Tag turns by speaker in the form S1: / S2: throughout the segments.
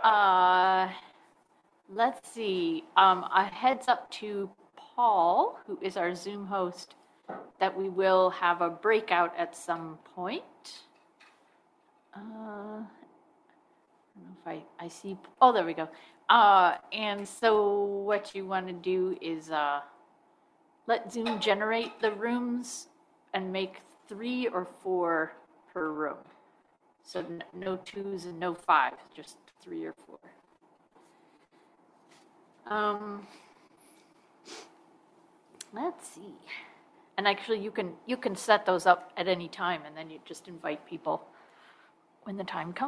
S1: Uh, let's see. A heads up to Paul, who is our Zoom host, that we will have a breakout at some point. I don't know if I see. Oh, there we go. And so what you want to do is let Zoom generate the rooms and make 3 or 4 per room. So no 2s and no 5s, just 3 or 4. Let's see. And actually, you can set those up at any time, and then you just invite people when the time comes.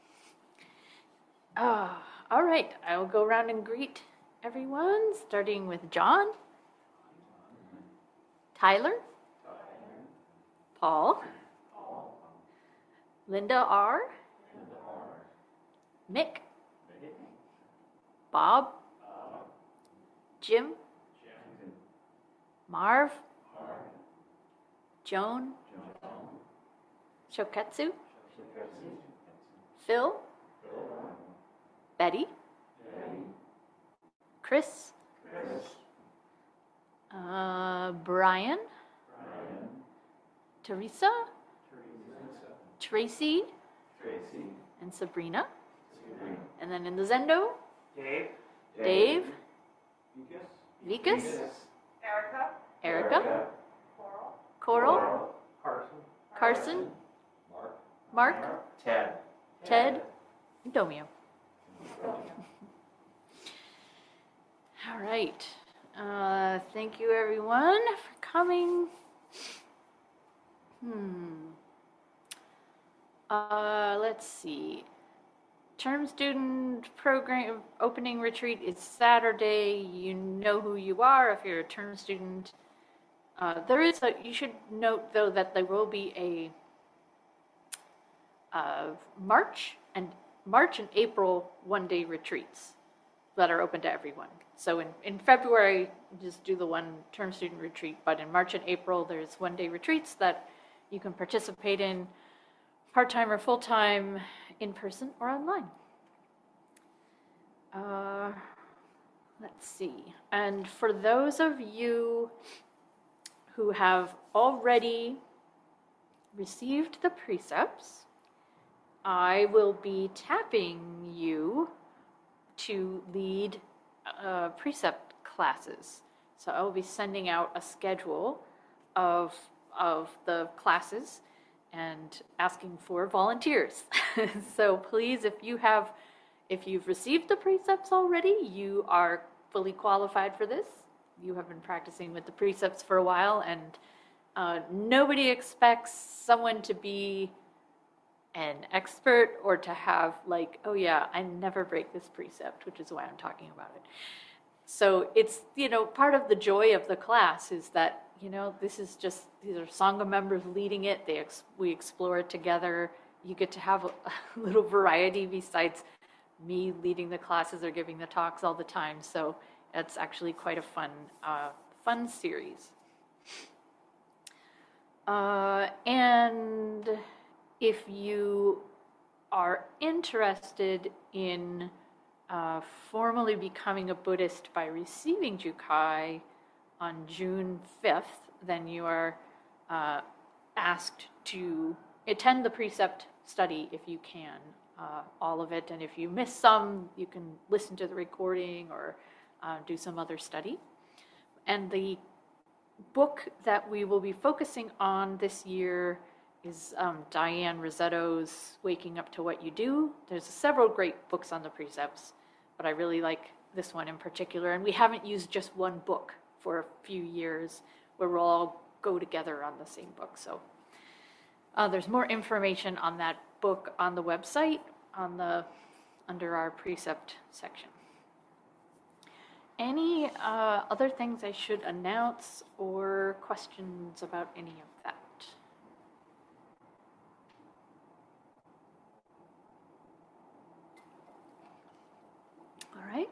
S1: All right, I will go around and greet everyone, starting with John, Tyler, Paul, Linda R., Mick, Bob, Jim, Marv, Joan, Shoketsu, Phil, Betty, Chris, Brian, Teresa, Tracy, and Sabrina. And then in the Zendo, Dave, Vikas, Erica, Coral, Carson, Mark, Ted, and Domio. All right. Thank you, everyone, for coming. Let's see. Term student program opening retreat is Saturday. You know who you are if you're a term student. You should note, though, that there will be a March and April one-day retreats that are open to everyone. So in February, just do the one term student retreat, but in March and April, there's one-day retreats that you can participate in, part-time or full-time, in person or online. Let's see. And for those of you who have already received the precepts, I will be tapping you to lead precept classes. So I will be sending out a schedule of the classes and asking for volunteers. So please, if you've received the precepts already, you are fully qualified for this. You have been practicing with the precepts for a while, and nobody expects someone to be an expert or to have like, oh yeah, I never break this precept, which is why I'm talking about it. So it's, part of the joy of the class is that, these are Sangha members leading it. We explore it together. You get to have a little variety besides me leading the classes or giving the talks all the time. So it's actually quite a fun series. And if you are interested in formally becoming a Buddhist by receiving Jukai on June 5th, then you are asked to attend the precept study if you can, all of it. And if you miss some, you can listen to the recording or do some other study. And the book that we will be focusing on this year is Diane Rossetto's Waking Up to What You Do. There's several great books on the precepts, but I really like this one in particular. And we haven't used just one book for a few years where we'll all go together on the same book. So there's more information on that book on the website under our precept section. Any other things I should announce or questions about any of that? All right.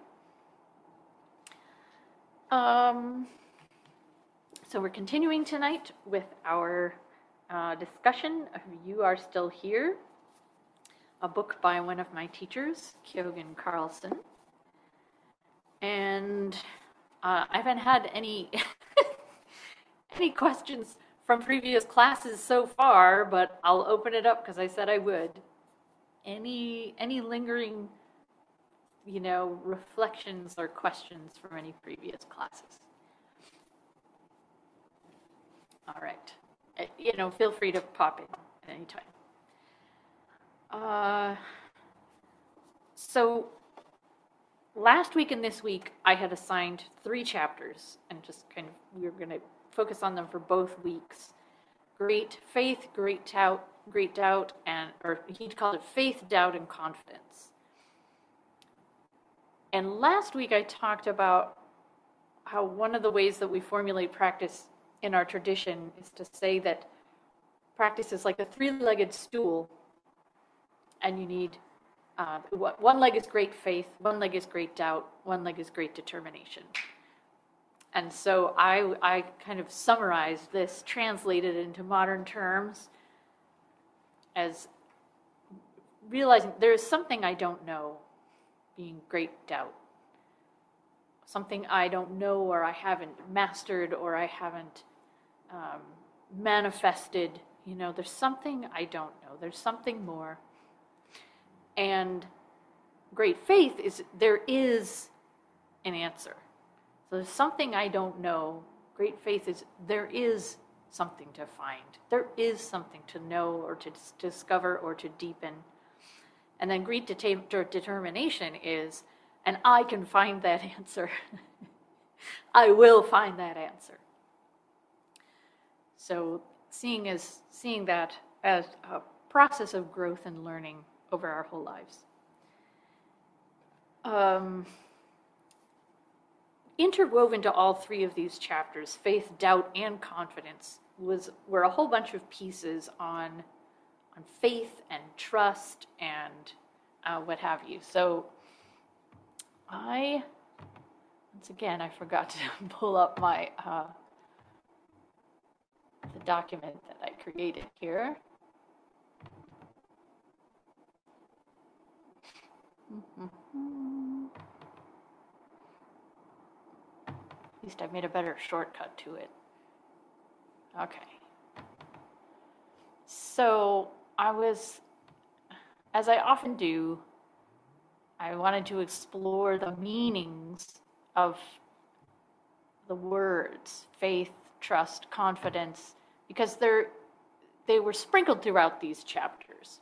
S1: So we're continuing tonight with our discussion. If you are still here, a book by one of my teachers, Kjogin Carlson. And I haven't had any any questions from previous classes so far, but I'll open it up because I said I would. Any lingering, reflections or questions from any previous classes? All right. Feel free to pop in at any time. So last week and this week, I had assigned 3 chapters, and just we were going to focus on them for both weeks. Great faith, great doubt, or he called it faith, doubt, and confidence. And last week I talked about how one of the ways that we formulate practice in our tradition is to say that practice is like a 3-legged stool, and you need one leg is great faith, one leg is great doubt, one leg is great determination. And so I kind of summarized this, translated into modern terms, as realizing there is something I don't know, being great doubt. Something I don't know, or I haven't mastered, or I haven't manifested. There's something I don't know. There's something more. And great faith is there is an answer. So there's something I don't know. Great faith is there is something to find. There is something to know or to discover or to deepen. And then great determination is, and I can find that answer. I will find that answer. So seeing that as a process of growth and learning over our whole lives. Interwoven to all 3 of these chapters, faith, doubt, and confidence, were a whole bunch of pieces on faith and trust and what have you. So once again, I forgot to pull up my the document that I created here. At least I made a better shortcut to it. Okay. So as I often do, I wanted to explore the meanings of the words faith, trust, confidence, because they were sprinkled throughout these chapters.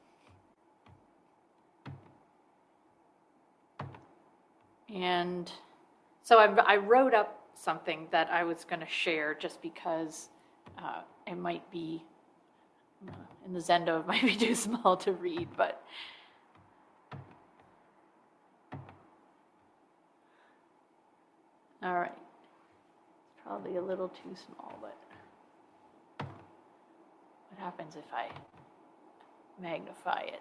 S1: And so I wrote up something that I was going to share just because it might be, in the Zendo, it might be too small to read, but all right. It's probably a little too small, but what happens if I magnify it?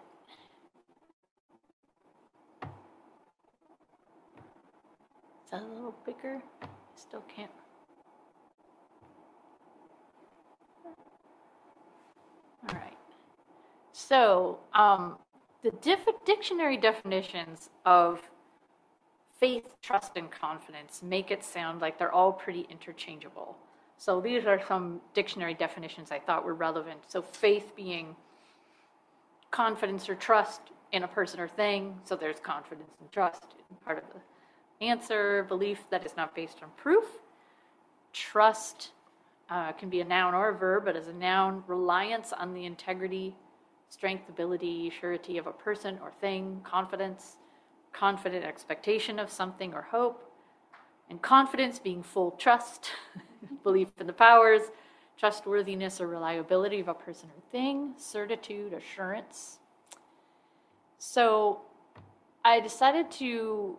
S1: Is that a little bigger? Still can't. All right. So the dictionary definitions of faith, trust, and confidence make it sound like they're all pretty interchangeable. So these are some dictionary definitions I thought were relevant. So faith being confidence or trust in a person or thing. So there's confidence and trust in part of the answer. Belief that is not based on proof. Trust can be a noun or a verb, but as a noun, reliance on the integrity, strength, ability, surety of a person or thing. Confidence, confident expectation of something or hope. And confidence being full trust, belief in the powers, trustworthiness or reliability of a person or thing, certitude, assurance. So I decided to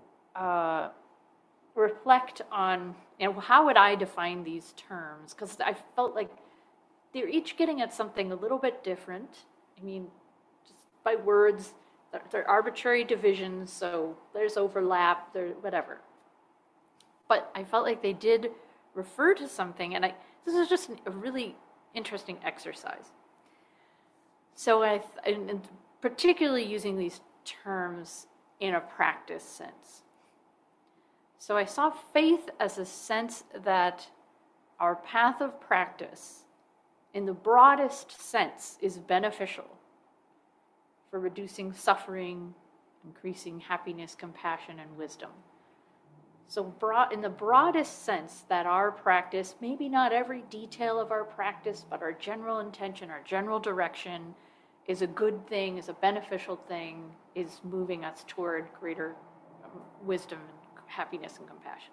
S1: reflect on, how would I define these terms? Because I felt like they're each getting at something a little bit different. I mean, just by words, they're arbitrary divisions, so there's overlap, whatever. But I felt like they did refer to something, and this is just a really interesting exercise. So particularly using these terms in a practice sense. So I saw faith as a sense that our path of practice, in the broadest sense, is beneficial for reducing suffering, increasing happiness, compassion, and wisdom. So in the broadest sense, that our practice, maybe not every detail of our practice, but our general intention, our general direction, is a good thing, is a beneficial thing, is moving us toward greater wisdom, and happiness, and compassion.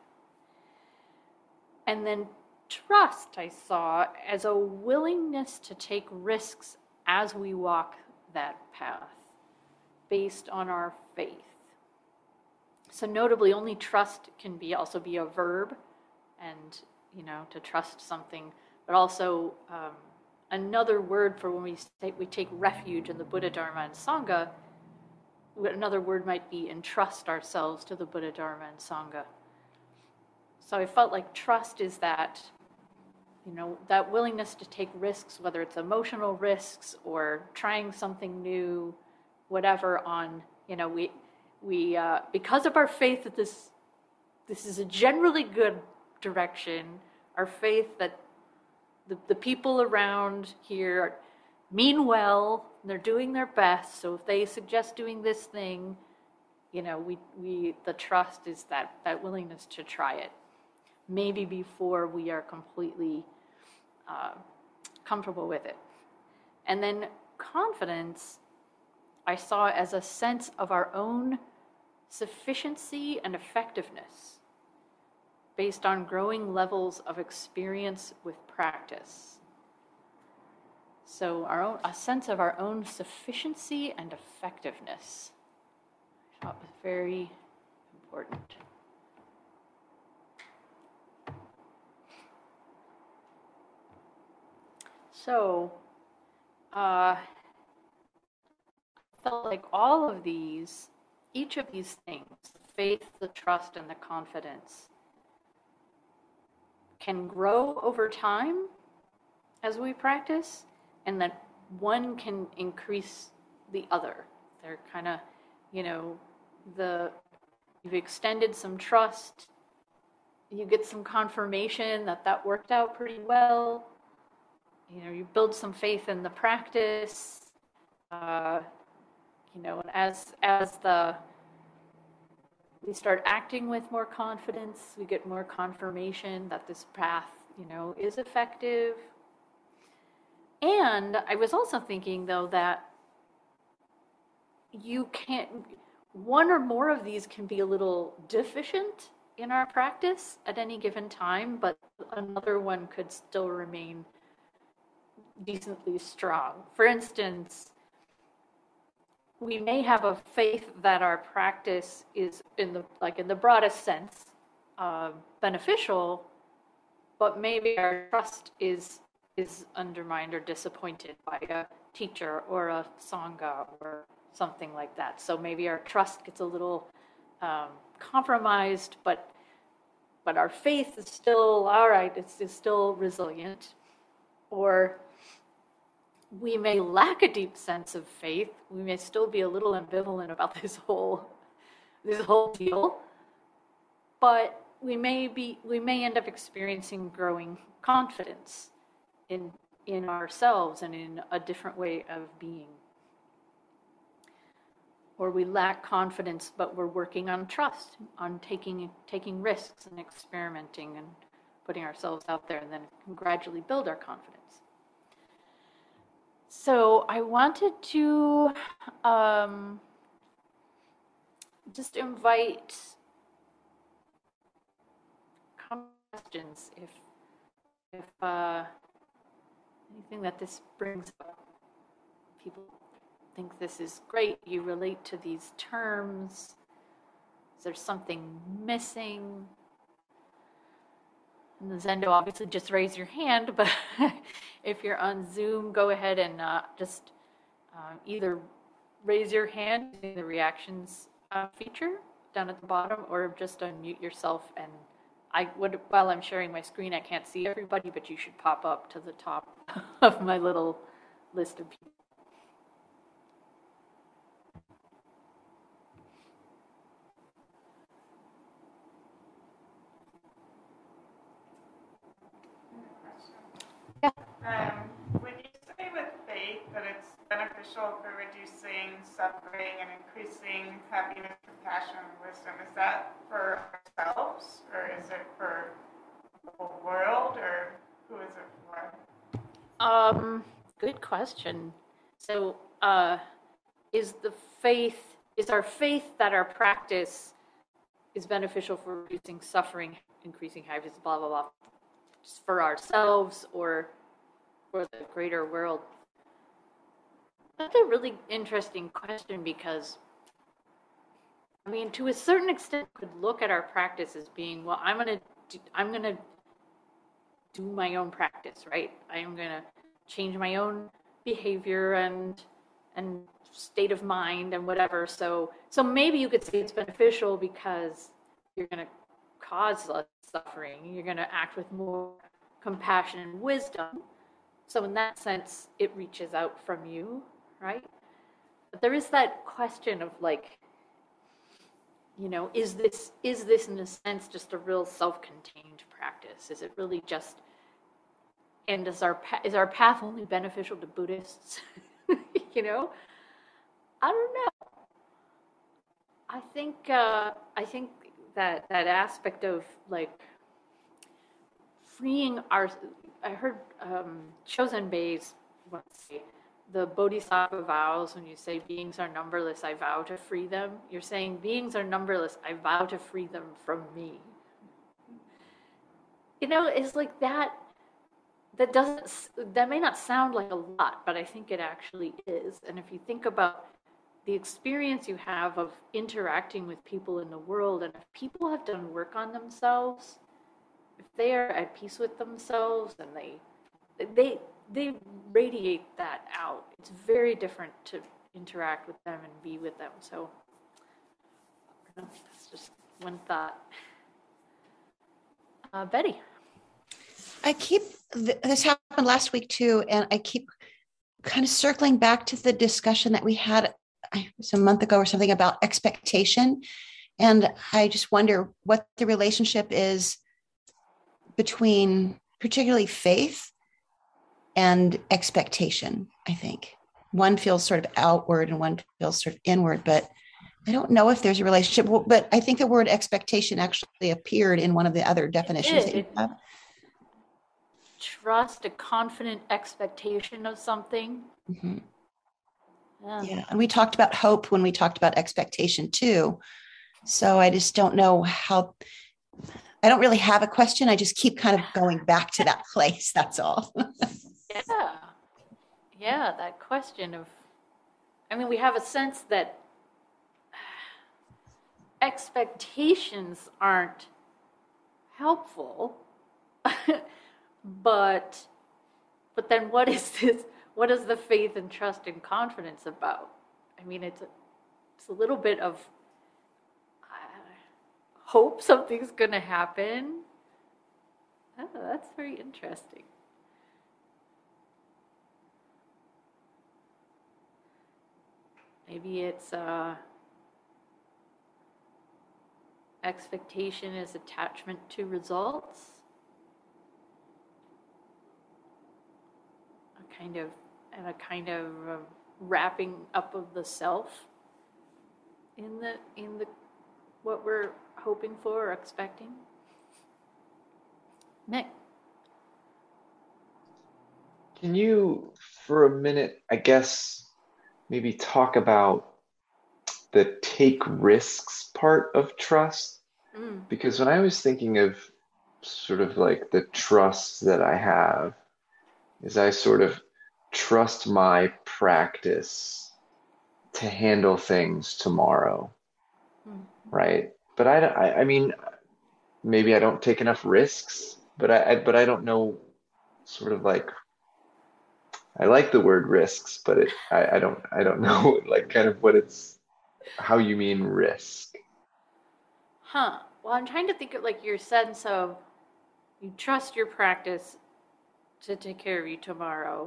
S1: And then trust, I saw as a willingness to take risks as we walk that path, based on our faith. So notably, only trust can also be a verb, and to trust something, but also another word for when we take refuge in the Buddha, Dharma, and Sangha. Another word might be entrust ourselves to the Buddha, Dharma, and Sangha. So I felt like trust is that, that willingness to take risks, whether it's emotional risks or trying something new, whatever, on, we because of our faith that this is a generally good direction, our faith that the people around here mean well, and they're doing their best, so if they suggest doing this thing, the trust is that willingness to try it, maybe before we are completely comfortable with it. And then confidence, I saw as a sense of our own sufficiency and effectiveness based on growing levels of experience with practice. So a sense of our own sufficiency and effectiveness, I thought was very important. So, I felt like all of these, each of these things, the faith, the trust, and the confidence, can grow over time as we practice, and that one can increase the other. They're kind of, you've extended some trust, you get some confirmation that worked out pretty well, you build some faith in the practice, and as we start acting with more confidence, we get more confirmation that this path, is effective. And I was also thinking, though, that one or more of these can be a little deficient in our practice at any given time, but another one could still remain decently strong. For instance, we may have a faith that our practice is in the broadest sense beneficial, but maybe our trust is undermined or disappointed by a teacher or a sangha or something like that. So maybe our trust gets a little compromised, but our faith is still all right. It's still resilient. Or we may lack a deep sense of faith. We may still be a little ambivalent about this whole deal, but we may end up experiencing growing confidence in ourselves and in a different way of being. Or we lack confidence, but we're working on trust, on taking risks and experimenting and putting ourselves out there, and then gradually build our confidence. So I wanted to just invite questions if anything that this brings up. People think this is great. You relate to these terms. Is there something missing? In the Zendo, obviously, just raise your hand, but if you're on Zoom, go ahead and just either raise your hand using the reactions feature down at the bottom, or just unmute yourself. And while I'm sharing my screen, I can't see everybody, but you should pop up to the top of my little list of people.
S2: beneficial for reducing suffering and increasing happiness, compassion, and wisdom? Is that for ourselves, or is it for the whole world, or who is it for?
S1: Good question. So, is our faith that our practice is beneficial for reducing suffering, increasing happiness, blah, blah, blah, just for ourselves or for the greater world? That's a really interesting question because, I mean, to a certain extent, we could look at our practice as being, well, I'm gonna do my own practice, right? I am gonna change my own behavior and state of mind and whatever. So maybe you could say it's beneficial because you're gonna cause less suffering. You're gonna act with more compassion and wisdom. So in that sense, it reaches out from you, right? But there is that question of like, you know, is this in a sense just a real self-contained practice? Is it really just, and is our path only beneficial to Buddhists? You know, I don't know. I think that aspect of like freeing our, I heard Chosen Bays once say, the Bodhisattva vows, when you say beings are numberless, I vow to free them. You're saying beings are numberless, I vow to free them from me. You know, it's like that may not sound like a lot, but I think it actually is. And if you think about the experience you have of interacting with people in the world, and if people have done work on themselves, if they are at peace with themselves and they radiate that out, it's very different to interact with them and be with them. So I don't know, that's just one thought. Betty.
S3: This happened last week too, and I keep kind of circling back to the discussion that we had, it was a month ago or something, about expectation. And I just wonder what the relationship is between particularly faith and expectation. I think one feels sort of outward and one feels sort of inward, but I don't know if there's a relationship. But I think the word expectation actually appeared in one of the other definitions that you have.
S1: Trust, a confident expectation of something.
S3: Mm-hmm. Yeah. And we talked about hope when we talked about expectation too. So I just don't know how, I don't really have a question. I just keep kind of going back to that place. That's all.
S1: Yeah, that question of, I mean, we have a sense that expectations aren't helpful, but then what is this? What is the faith and trust and confidence about? I mean, it's a little bit of hope something's going to happen. Oh, that's very interesting. Maybe it's expectation is attachment to results. A kind of wrapping up of the self in the what we're hoping for or expecting. Nick.
S4: Can you, for a minute, I guess, maybe talk about the take risks part of trust? Because when I was thinking of sort of like the trust that I have, is I sort of trust my practice to handle things tomorrow, right? But I mean, maybe I don't take enough risks, but I don't know, sort of like, I like the word risks, but I don't know like kind of how you mean risk.
S1: Well, I'm trying to think of like your sense of you trust your practice to take care of you tomorrow.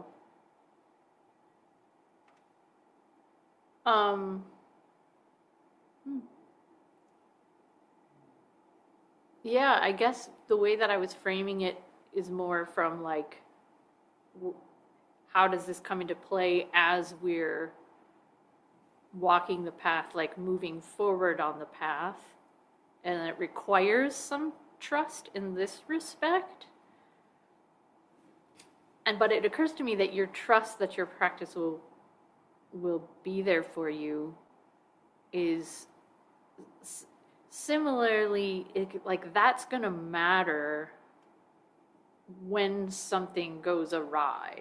S1: Yeah, I guess the way that I was framing it is more from like, how does this come into play as we're walking the path, like moving forward on the path? And it requires some trust in this respect. But it occurs to me that your trust that your practice will be there for you is similarly, like that's going to matter when something goes awry.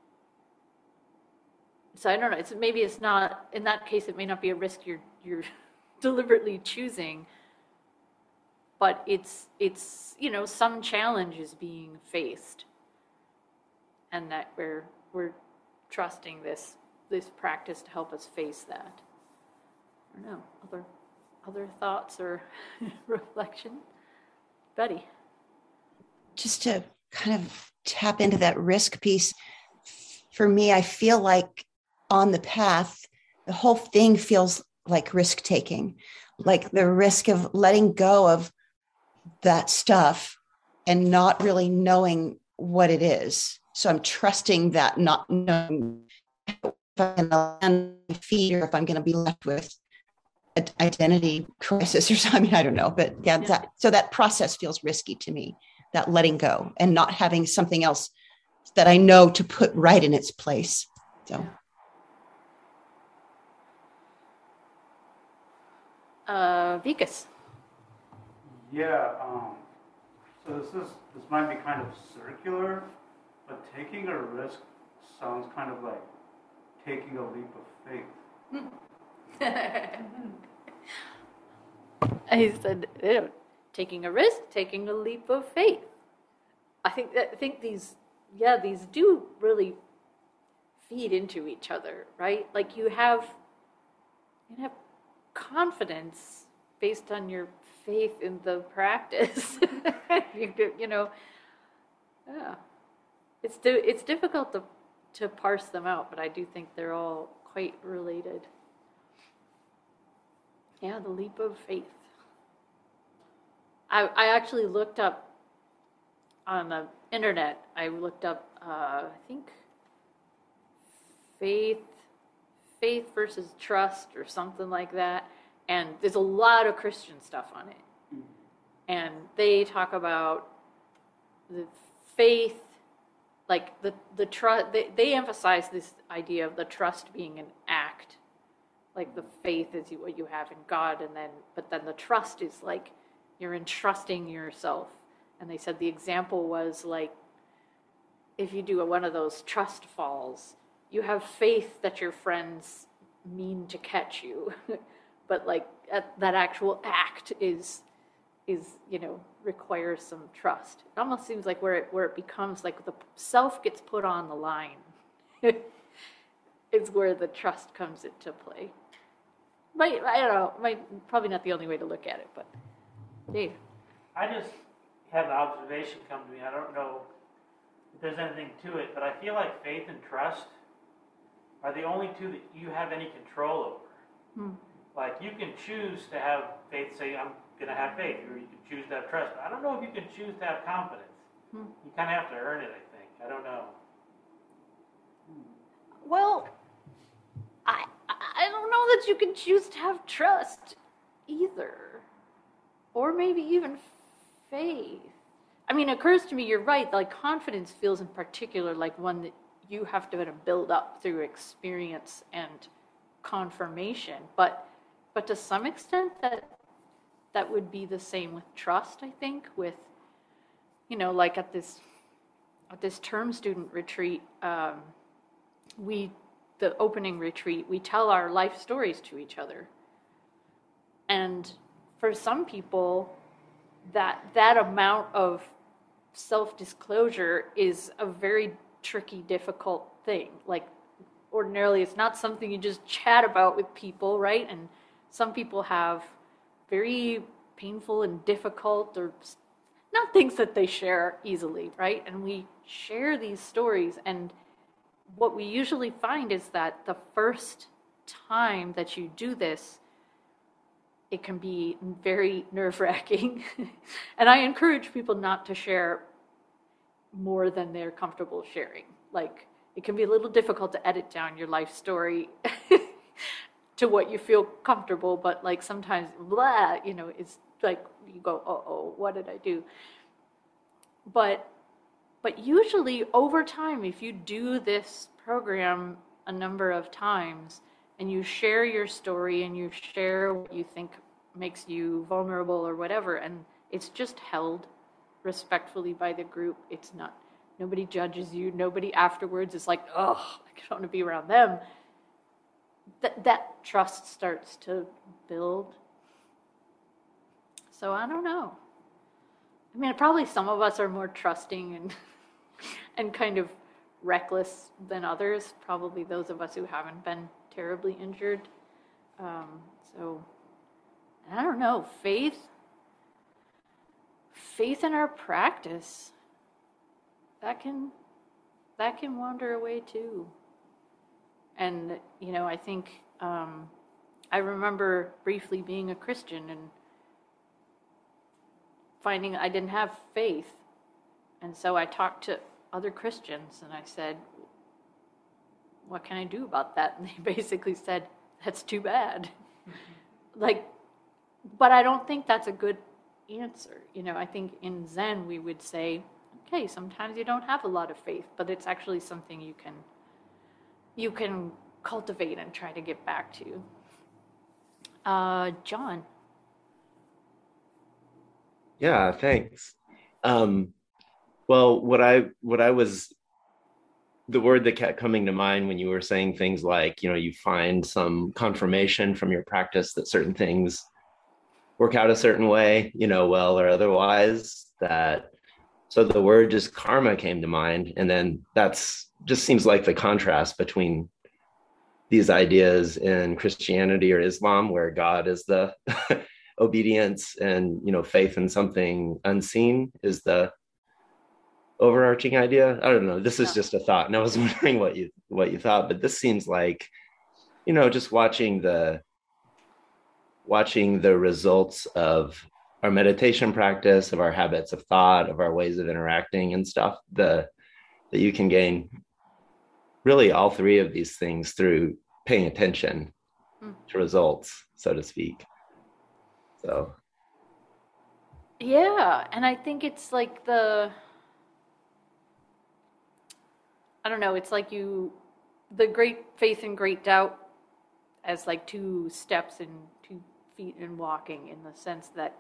S1: So I don't know. Maybe it's not, in that case, it may not be a risk you're deliberately choosing, but it's some challenge is being faced, and that we're trusting this practice to help us face that. I don't know. Other thoughts or reflection? Betty.
S3: Just to kind of tap into that risk piece, for me, I feel like on the path, the whole thing feels like risk taking, like the risk of letting go of that stuff and not really knowing what it is. So I'm trusting that, not knowing if I'm going to land my feet or if I'm going to be left with an identity crisis or something. I don't know, but yeah. So that process feels risky to me, that letting go and not having something else that I know to put right in its place. So.
S1: Vikas.
S5: Yeah, so this might be kind of circular, but taking a risk sounds kind of like taking a leap of faith.
S1: I said, taking a risk, taking a leap of faith. I think these do really feed into each other, right? Like you have confidence based on your faith in the practice. It's difficult to parse them out, but I do think they're all quite related. Yeah, the leap of faith. I actually looked up on the internet. I looked up, I think, faith versus trust or something like that. And there's a lot of Christian stuff on it. And they talk about the faith, like the trust. They emphasize this idea of the trust being an act. Like the faith is what you have in God, but then the trust is like you're entrusting yourself. And they said the example was like if you do one of those trust falls, you have faith that your friends mean to catch you, but like that actual act is requires some trust. It almost seems like where it becomes like the self gets put on the line. It's where the trust comes into play. I don't know. Probably not the only way to look at it, but Dave.
S6: I just had an observation come to me. I don't know if there's anything to it, but I feel like faith and trust are the only two that you have any control over. Like you can choose to have faith, say I'm going to have faith, or you can choose to have trust. But I don't know if you can choose to have confidence. You kind of have to earn it, I think. I don't know.
S1: Well, I don't know that you can choose to have trust either. Or maybe even faith. I mean, it occurs to me, you're right, like confidence feels in particular like one that you have to build up through experience and confirmation. But to some extent that would be the same with trust, I think, with, like at this term student retreat, the opening retreat, we tell our life stories to each other. And for some people, that amount of self-disclosure is a very tricky, difficult thing. Like ordinarily, it's not something you just chat about with people, right? And some people have very painful and difficult or not things that they share easily, right? And we share these stories, and what we usually find is that the first time that you do this, it can be very nerve-wracking. And I encourage people not to share more than they're comfortable sharing. Like, it can be a little difficult to edit down your life story to what you feel comfortable, but like sometimes blah, it's like you go, oh, what did I do? But usually over time, if you do this program a number of times and you share your story and you share what you think makes you vulnerable or whatever, and it's just held respectfully by the group, it's not, nobody judges you, nobody afterwards is like, oh, I don't want to be around them. That trust starts to build. So I don't know. I mean, probably some of us are more trusting and kind of reckless than others. Probably those of us who haven't been terribly injured. So I don't know. Faith in our practice, that can wander away too. And, I think I remember briefly being a Christian and finding I didn't have faith. And so I talked to other Christians and I said, what can I do about that? And they basically said, that's too bad. But I don't think that's a good answer. I think in Zen we would say, okay, sometimes you don't have a lot of faith, but it's actually something you can cultivate and try to get back to. John.
S7: Yeah, thanks. Well, the word that kept coming to mind when you were saying things like, you find some confirmation from your practice that certain things work out a certain way, well or otherwise, so the word just karma came to mind. And then that's just seems like the contrast between these ideas in Christianity or Islam, where God is the obedience and, faith in something unseen is the overarching idea. I don't know. This is just a thought. And I was wondering what you thought, but this seems like, just watching the results of our meditation practice, of our habits of thought, of our ways of interacting and stuff, that you can gain really all three of these things through paying attention to results, so to speak. So.
S1: Yeah. And I think it's like I don't know, it's like the great faith and great doubt as like 2 steps and 2 feet in walking, in the sense that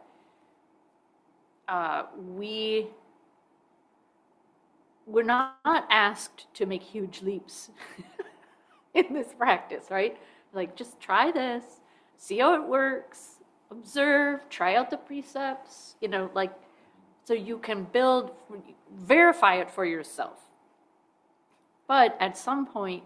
S1: we're not asked to make huge leaps in this practice, right? Like, just try this, see how it works, observe, try out the precepts, so you can verify it for yourself. But at some point,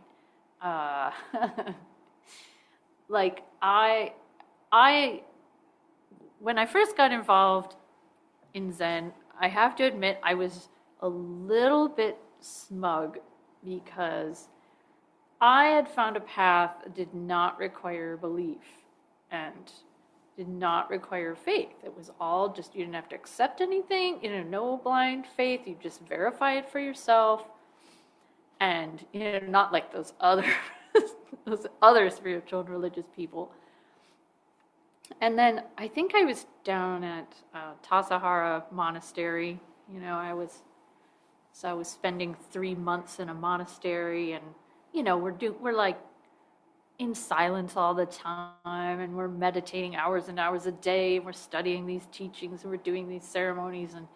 S1: when I first got involved in Zen, I have to admit I was a little bit smug because I had found a path that did not require belief and did not require faith. It was all just, you didn't have to accept anything, no blind faith, you just verify it for yourself. And, not like those other spiritual and religious people. And then I think I was down at Tassajara Monastery. I was spending 3 months in a monastery, and we're like in silence all the time, and we're meditating hours and hours a day, and we're studying these teachings, and we're doing these ceremonies, and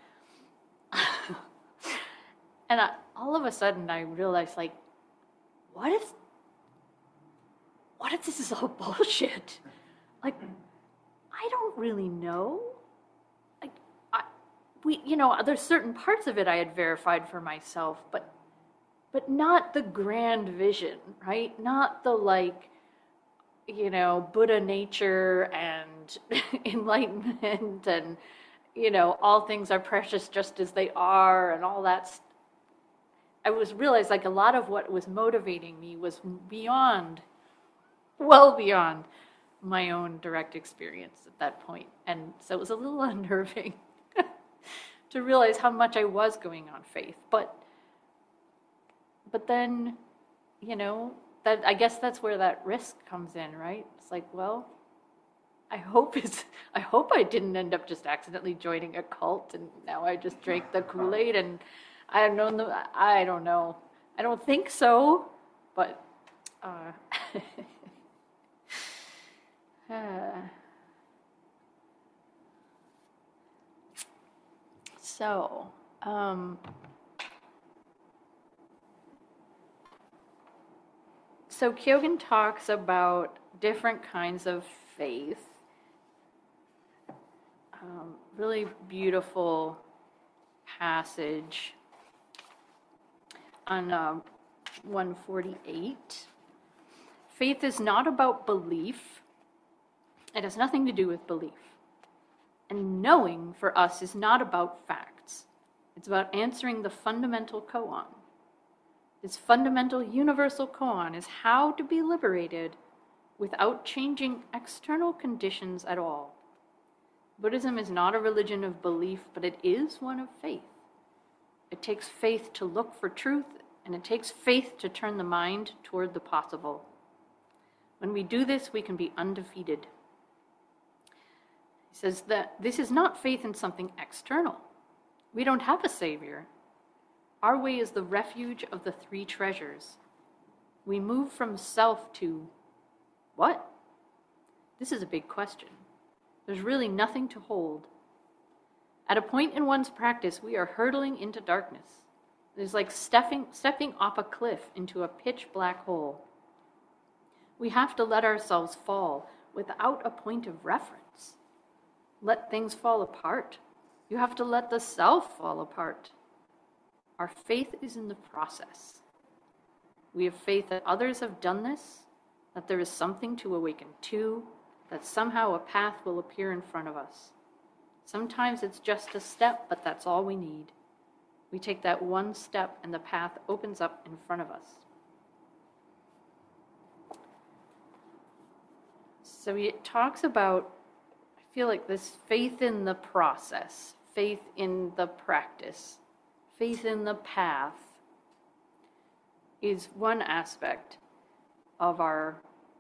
S1: all of a sudden I realized, like, what if this is all bullshit? Like, I don't really know. Like, there's certain parts of it I had verified for myself, but not the grand vision, right? Not the Buddha nature and enlightenment and, all things are precious just as they are and all that. I realized like a lot of what was motivating me was well beyond my own direct experience at that point. And so it was a little unnerving to realize how much I was going on faith. But but then, that I guess that's where that risk comes in, right? It's like, well, I hope I didn't end up just accidentally joining a cult and now I just drank the Kool-Aid and I don't know. I don't think so, but so Kyogen talks about different kinds of faith. Really beautiful passage on 148. Faith is not about belief. It has nothing to do with belief. And knowing for us is not about facts. It's about answering the fundamental koan. This fundamental universal koan is how to be liberated without changing external conditions at all. Buddhism is not a religion of belief, but it is one of faith. It takes faith to look for truth, and it takes faith to turn the mind toward the possible. When we do this, we can be undefeated. He says that this is not faith in something external. We don't have a savior. Our way is the refuge of the three treasures. We move from self to what? This is a big question. There's really nothing to hold. At a point in one's practice, we are hurtling into darkness. It's like stepping off a cliff into a pitch black hole. We have to let ourselves fall without a point of reference. Let things fall apart. You have to let the self fall apart. Our faith is in the process. We have faith that others have done this, that there is something to awaken to, that somehow a path will appear in front of us. Sometimes it's just a step, but that's all we need. We take that one step and the path opens up in front of us. So he talks about, I feel like this faith in the process, faith in the practice, faith in the path is one aspect of our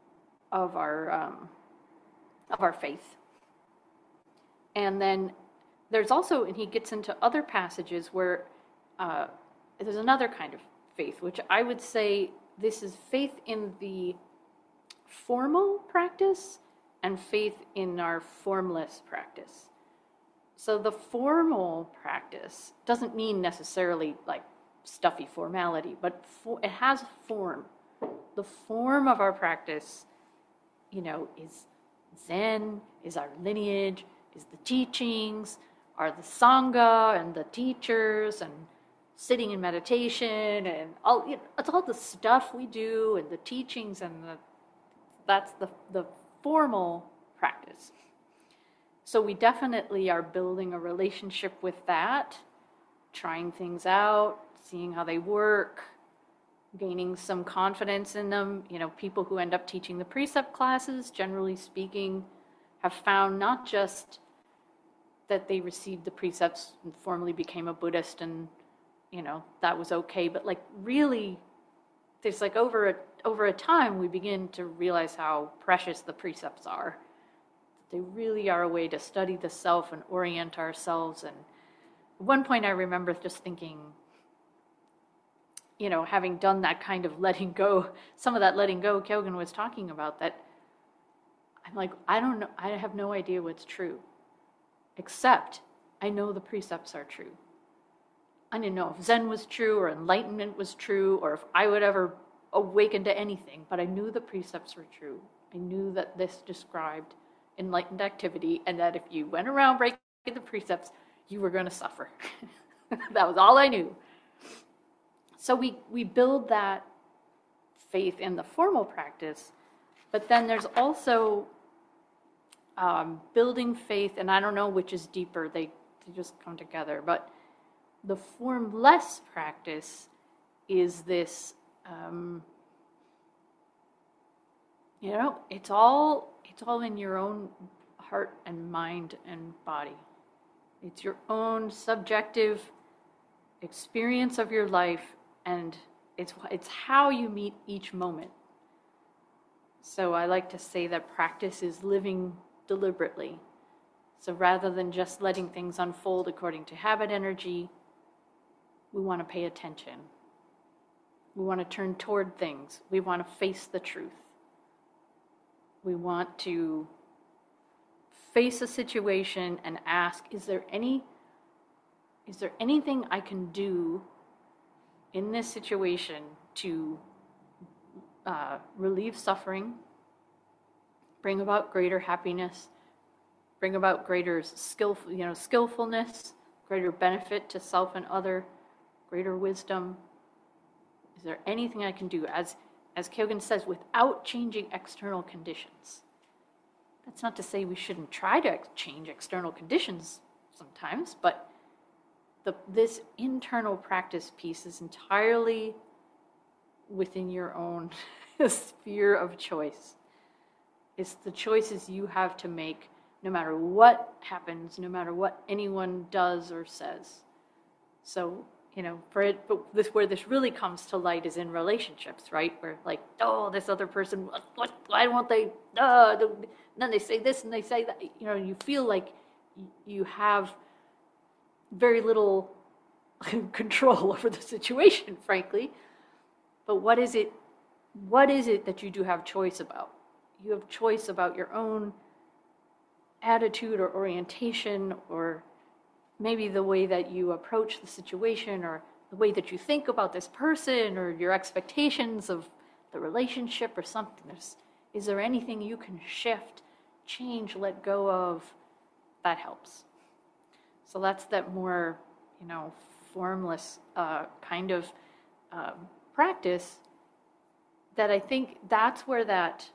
S1: faith. And then there's also, and he gets into other passages where there's another kind of faith, which I would say this is faith in the formal practice and faith in our formless practice. So the formal practice doesn't mean necessarily like stuffy formality, but it has form. The form of our practice, is Zen, is our lineage, is the teachings, are the Sangha and the teachers and sitting in meditation and all, it's all the stuff we do and the teachings and that's the formal practice. So we definitely are building a relationship with that, trying things out, seeing how they work, gaining some confidence in them. People who end up teaching the precept classes, generally speaking, have found not just that they received the precepts and formally became a Buddhist and, that was okay, but like really, there's like over a time, we begin to realize how precious the precepts are. They really are a way to study the self and orient ourselves. And at one point I remember just thinking, having done that kind of letting go, some of that letting go Kyogen was talking about, that I'm like, I don't know, I have no idea what's true, except I know the precepts are true. I didn't know if Zen was true or enlightenment was true or if I would ever awaken to anything, but I knew the precepts were true. I knew that this described enlightened activity and that if you went around breaking the precepts, you were going to suffer. That was all I knew. So we build that faith in the formal practice, but then there's also building faith, and I don't know which is deeper, they just come together, but the formless practice is this, it's all in your own heart and mind and body. It's your own subjective experience of your life, and It's how you meet each moment. So I like to say that practice is living deliberately. So rather than just letting things unfold according to habit energy, we want to pay attention. We want to turn toward things. We want to face the truth. We want to face a situation and ask, is there anything I can do in this situation to relieve suffering, bring about greater happiness, bring about greater skillfulness, greater benefit to self and other, greater wisdom? Is there anything I can do, as Kyogen says, without changing external conditions? That's not to say we shouldn't try to change external conditions sometimes, but this internal practice piece is entirely within your own sphere of choice. It's the choices you have to make no matter what happens, no matter what anyone does or says. So, where this really comes to light is in relationships, right? Where like, oh, this other person, why won't they, and then they say this and they say that, you feel like you have very little control over the situation, frankly. But what is it that you do have choice about? You have choice about your own attitude or orientation, or maybe the way that you approach the situation, or the way that you think about this person, or your expectations of the relationship or something. Is there anything you can shift, change, let go of? That helps. So that's that more, formless kind of practice that I think that's where that,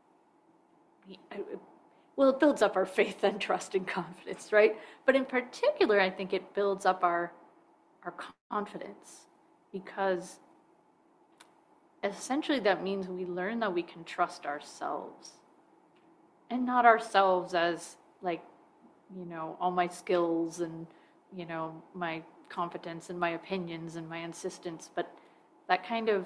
S1: it builds up our faith and trust and confidence, right? But in particular, I think it builds up our confidence, because essentially that means we learn that we can trust ourselves, and not ourselves as like, all my skills and, my competence and my opinions and my insistence, but that kind of,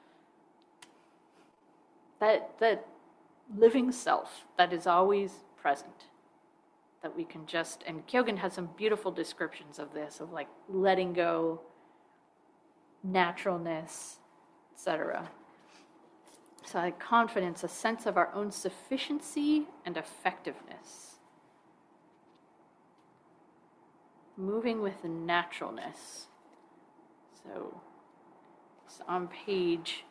S1: that living self that is always present, that we can just, and Kyogen has some beautiful descriptions of this, of like letting go, naturalness, etc. So like confidence, a sense of our own sufficiency and effectiveness. Moving with naturalness. So it's on page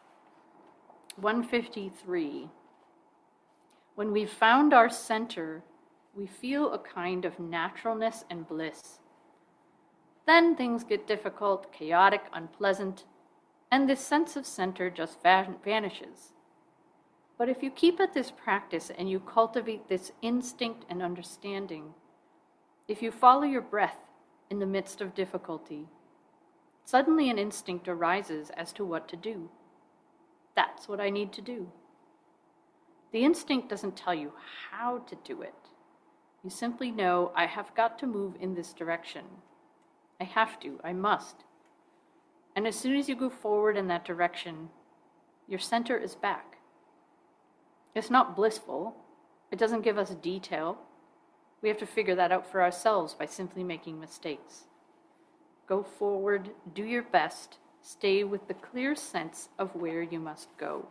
S1: 153. When we've found our center, we feel a kind of naturalness and bliss. Then things get difficult, chaotic, unpleasant, and this sense of center just vanishes. But if you keep at this practice and you cultivate this instinct and understanding, if you follow your breath in the midst of difficulty, suddenly an instinct arises as to what to do. That's what I need to do. The instinct doesn't tell you how to do it. You simply know, I have got to move in this direction. I have to, I must. And as soon as you go forward in that direction, your center is back. It's not blissful. It doesn't give us detail. We have to figure that out for ourselves by simply making mistakes. Go forward, do your best, stay with the clear sense of where you must go.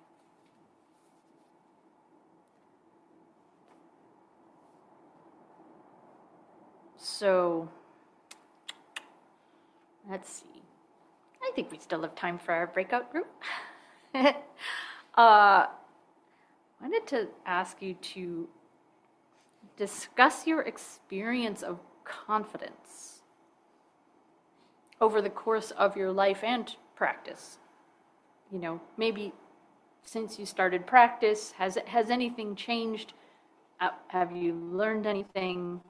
S1: So, let's see. I think we still have time for our breakout group. I wanted to ask you to discuss your experience of confidence over the course of your life and practice. Maybe since you started practice, has anything changed? Have you learned anything?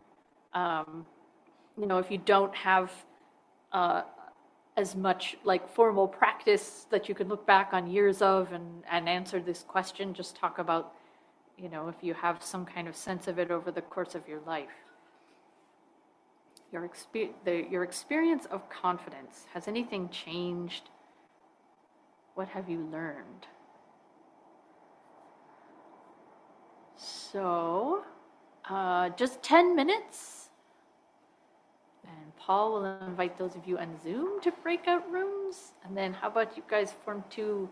S1: If you don't have as much like formal practice that you can look back on years of and answer this question, just talk about, if you have some kind of sense of it over the course of your life. Your experience of confidence, has anything changed? what have you learned? So, just 10 minutes. And Paul will invite those of you on Zoom to breakout rooms. And then how about you guys form two?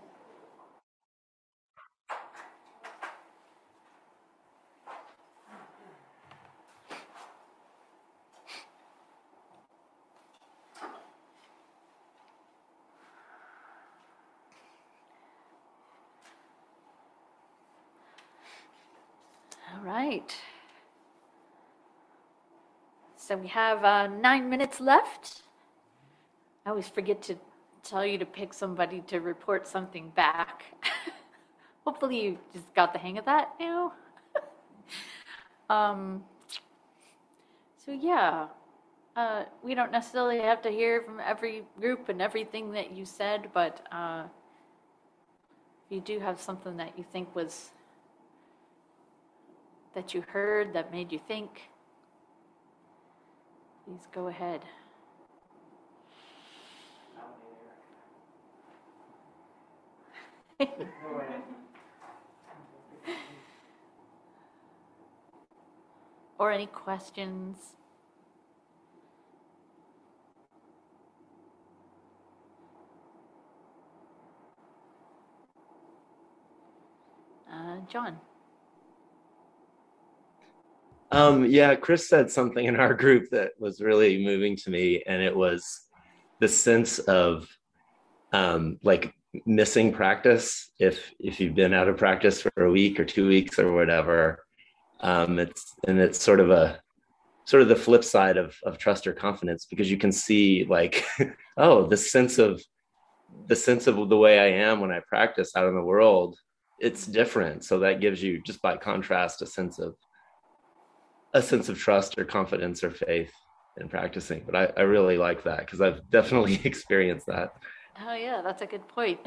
S1: All right. So we have 9 minutes left. I always forget to tell you to pick somebody to report something back. Hopefully you just got the hang of that now. So yeah, we don't necessarily have to hear from every group and everything that you said, but if you do have something that you think was, that you heard, that made you think, please go ahead. Or any questions? John.
S7: Yeah, Chris said something in our group that was really moving to me, and it was the sense of like missing practice if you've been out of practice for a week or 2 weeks or whatever. It's sort of the flip side of trust or confidence, because you can see like, oh, the sense of the way I am when I practice out in the world, it's different. So that gives you, just by contrast, a sense of trust or confidence or faith in practicing. But I really like that, because I've definitely experienced that.
S1: Oh yeah, that's a good point.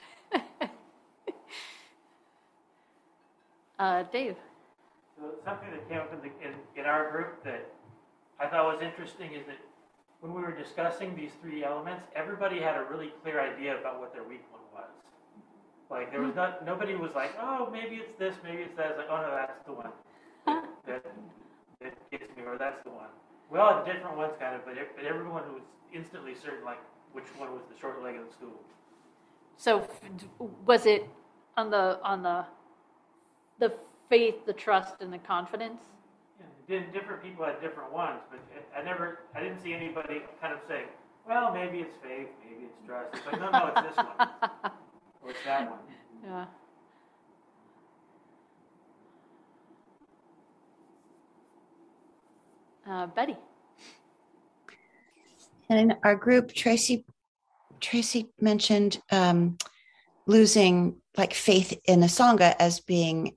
S1: Dave.
S6: So something that came up in our group that I thought was interesting is that when we were discussing these three elements, everybody had a really clear idea about what their weak one was. Like there was nobody was like, oh, maybe it's this, maybe it's that. It's like, oh no, that's the one that gets me, or that's the one. We all had different ones kind of, but everyone was instantly certain like which one was the short leg of the stool.
S1: So was it on the faith, the trust, and the confidence?
S6: Yeah, different people had different ones, but I didn't see anybody kind of saying, well, maybe it's faith, maybe it's trust. It's like, no, it's this one, or it's that one.
S1: Yeah. Betty.
S3: And in our group, Tracy mentioned losing like faith in the Sangha as being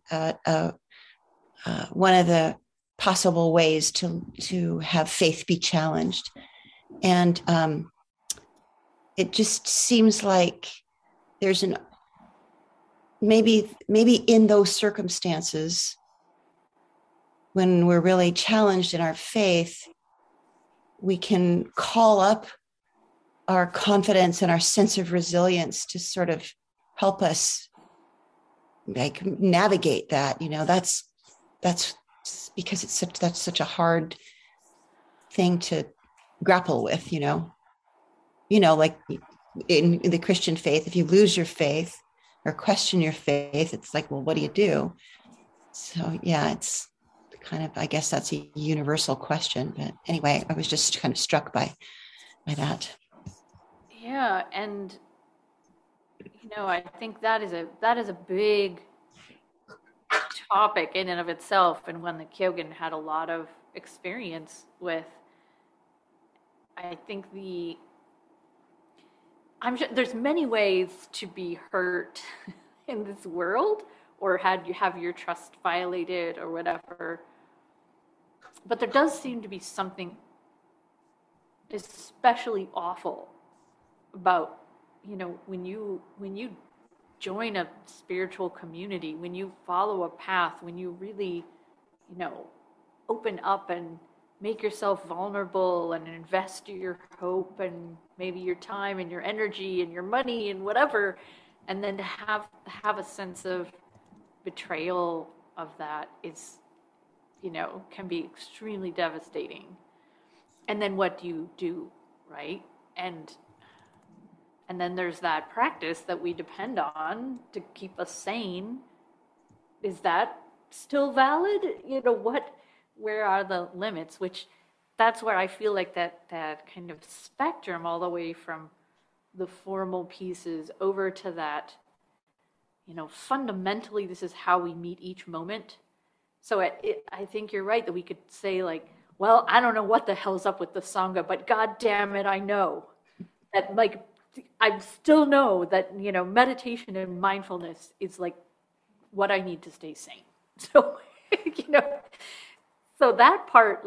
S3: one of the possible ways to have faith be challenged. And it just seems like there's maybe in those circumstances when we're really challenged in our faith, we can call up our confidence and our sense of resilience to sort of help us like navigate that. That's because that's such a hard thing to grapple with, like in the Christian faith, if you lose your faith or question your faith, it's like, well, what do you do? So yeah, it's kind of, I guess that's a universal question, but anyway, I was just kind of struck by that.
S1: Yeah, and I think that is a big topic in and of itself, and one that Kyogen had a lot of experience with. I think I'm sure there's many ways to be hurt in this world, or have your trust violated or whatever. But there does seem to be something especially awful about, when you join a spiritual community, when you follow a path, when you really, open up and make yourself vulnerable and invest your hope and maybe your time and your energy and your money and whatever, And then to have a sense of betrayal of that is, can be extremely devastating. And then what do you do, right? And then there's that practice that we depend on to keep us sane. Is that still valid? Where are the limits? Which that's where I feel like that kind of spectrum all the way from the formal pieces over to that, fundamentally this is how we meet each moment. So I think you're right that we could say like, well, I don't know what the hell's up with the Sangha, but God damn it, I know that, like, I still know that, meditation and mindfulness is like what I need to stay sane. So, so that part's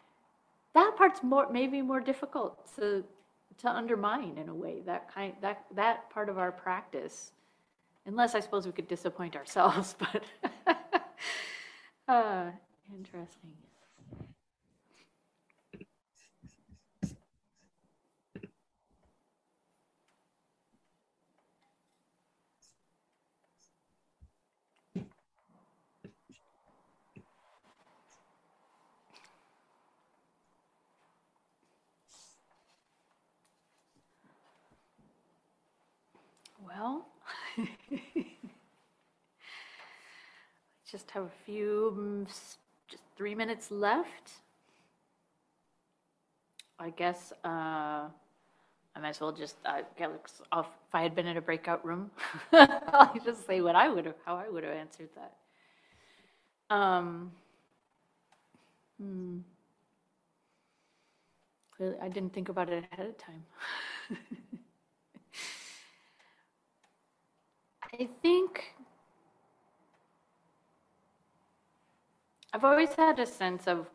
S1: maybe more difficult to undermine in a way, that part of our practice, unless I suppose we could disappoint ourselves, but interesting. Well, just have a few, just 3 minutes left. I guess I might as well just if I had been in a breakout room, I'll just say how I would have answered that. Clearly, I didn't think about it ahead of time. I think I've always had a sense of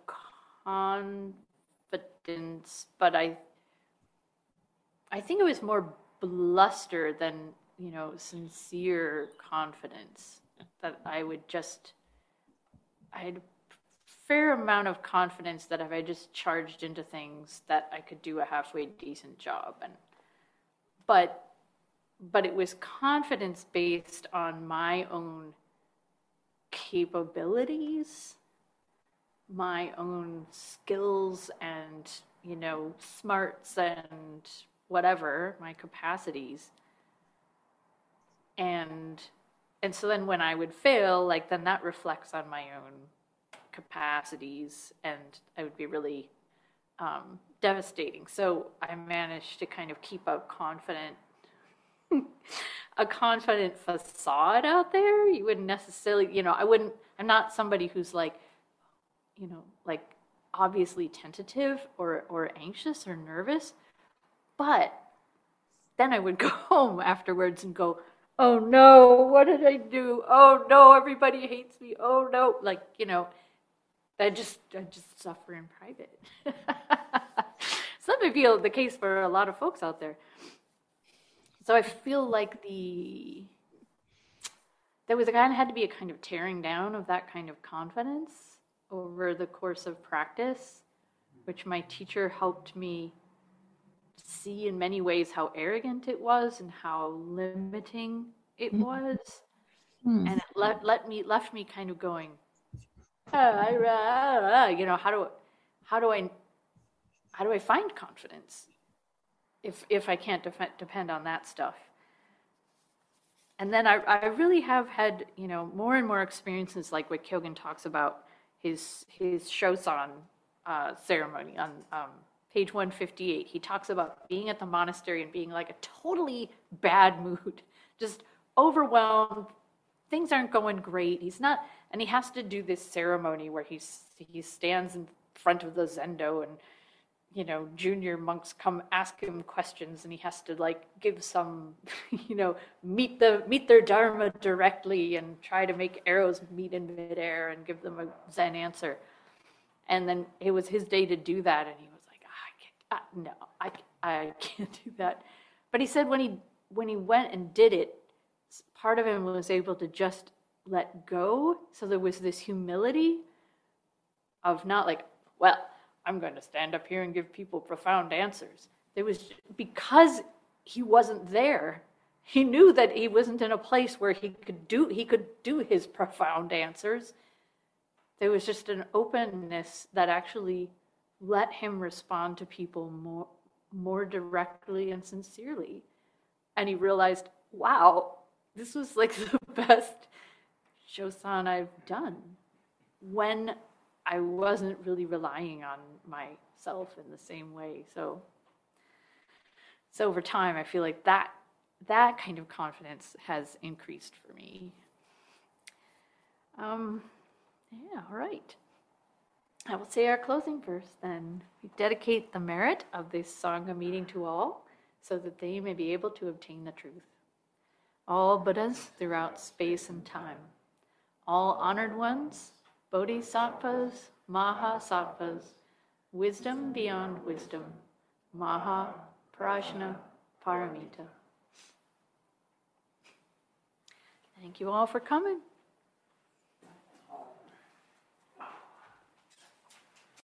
S1: confidence, but I think it was more bluster than, sincere confidence. That I had a fair amount of confidence that if I just charged into things that I could do a halfway decent job. But it was confidence based on my own capabilities, my own skills and, smarts and whatever, my capacities. And so then when I would fail, like, then that reflects on my own capacities and I would be really devastating. So I managed to kind of keep a confident facade out there. You wouldn't necessarily, I'm not somebody who's like, like obviously tentative or anxious or nervous, but then I would go home afterwards and go, oh no, what did I do? Oh no, everybody hates me. Oh no, like, I just suffer in private. So that may be the case for a lot of folks out there. So I feel like there had to be a kind of tearing down of that kind of confidence over the course of practice, which my teacher helped me see in many ways how arrogant it was and how limiting it was. And it left me kind of going, how do I find confidence if I can't depend on that stuff? And then I really have had, more and more experiences like what Kyogen talks about, his Shosan ceremony on page 158. He talks about being at the monastery and being like a totally bad mood, just overwhelmed. Things aren't going great. And he has to do this ceremony where he stands in front of the zendo and, junior monks come ask him questions and he has to like give some, meet their dharma directly and try to make arrows meet in midair and give them a Zen answer. And then it was his day to do that. And he was like, I can't do that. But he said when he went and did it, part of him was able to just let go. So there was this humility of not like, well, I'm going to stand up here and give people profound answers. There was, because he wasn't there, He knew that he wasn't in a place where he could do his profound answers. There was just an openness that actually let him respond to people more directly and sincerely. And he realized, wow, this was like the best Shosan I've done, when I wasn't really relying on myself in the same way. So over time, I feel like that kind of confidence has increased for me. Yeah, all right. I will say our closing verse then. We dedicate the merit of this Sangha meeting to all, so that they may be able to obtain the truth. All Buddhas throughout space and time, all honored ones, Bodhisattvas, Mahasattvas, wisdom beyond wisdom, Maha Prajna Paramita. Thank you all for coming.